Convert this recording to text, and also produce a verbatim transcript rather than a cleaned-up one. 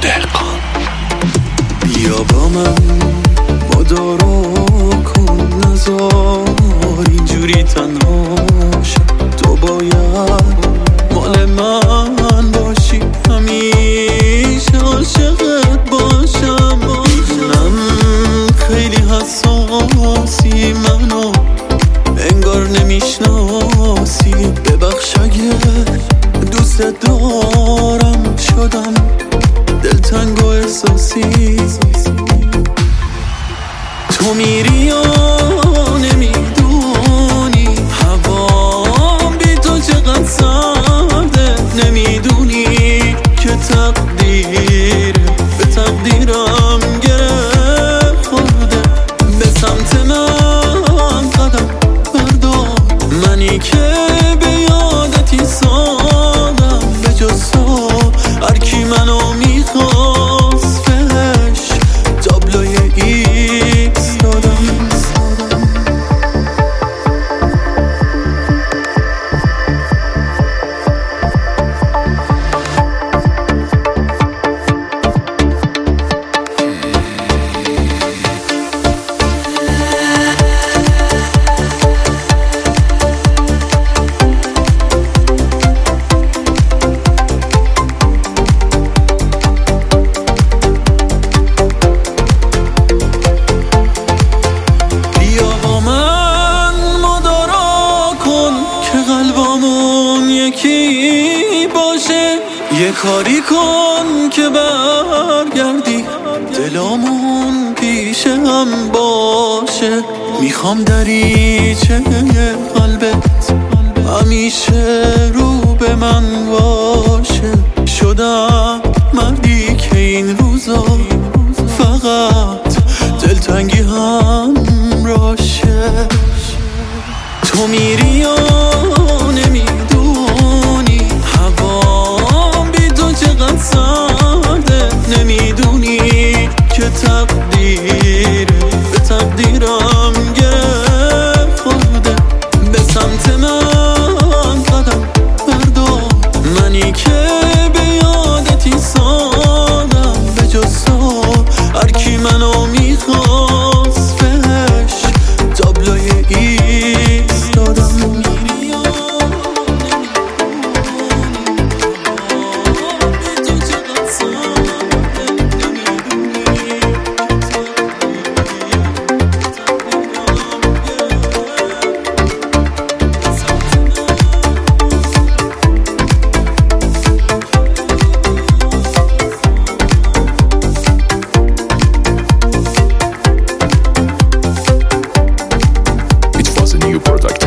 دهقان. بیا با من مدارا کن، نزار اینجوری تنها شم. تو باید مال من باشی، همیشه عاشقت باشم. من خیلی حساسی، منو انگار نمیشناسی. ببخش اگه دوست دارم شدم دلتنگ و احساسی. تو میری یا نمیدونی هوام بی تو چقدر سرده. نمیدونی که تقدیر به تقدیرم گره خورده. به سمت من قدم بردار، منی که به یادتی سادم. به جز تو هرکی منو میخواست بهش تابلوی ایکس دادم. یکی باشه یه کاری کن که برگردی، دلامون پیش هم باشه. میخوام دریچه قلبت همیشه رو به من باشه. شدم مردی که این روزا فقط دلتنگی هم راشه. تو میری یا نمیدونی هوام بی تو چقدر سرده. نمیدونی که تقدیر به تقدیرم گره خورده. به سمت من قدم بردار، منی که به یادتی سادم. به جز تو هرکی منو میخواست بهش تابلوی ایکس دادم. It was a new product